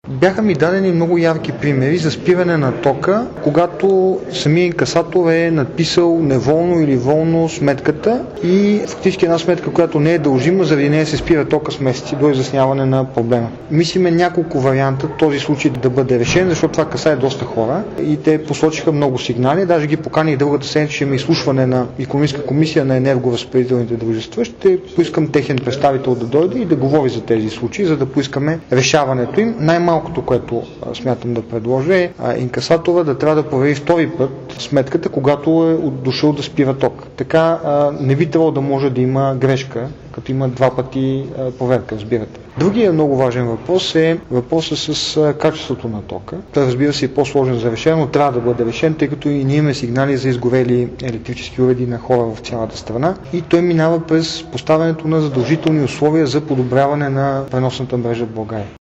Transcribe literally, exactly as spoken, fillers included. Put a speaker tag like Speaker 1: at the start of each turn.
Speaker 1: Бяха ми дадени много ярки примери за спиране на тока, когато самия инкасатор е надписал неволно или волно сметката и фактически една сметка, която не е дължима, заради нея се спира тока с месеци до изясняване на проблема. Мислиме няколко варианта този случай да бъде решен, защото това касае доста хора и те посочиха много сигнали. Даже ги поканих другата седмица, ще има изслушване на Икономическа комисия на енергоразпределителните дружества. Ще поискам техен представител да дойде и да говори за тези случаи, за да поискаме решаването им. Най-малкото, което смятам да предложа е инкасатора да трябва да провери втори път сметката, когато е дошъл да спира ток. Така не би трябвало да може да има грешка, като има два пъти проверка, разбирате. Другият много важен въпрос е въпросът с качеството на тока. Той, разбира се, е по-сложен за решение, но трябва да бъде решен, тъй като и ние имаме сигнали за изгорели електрически уреди на хора в цялата страна и той минава през поставянето на задължителни условия за подобряване на преносната мрежа в България.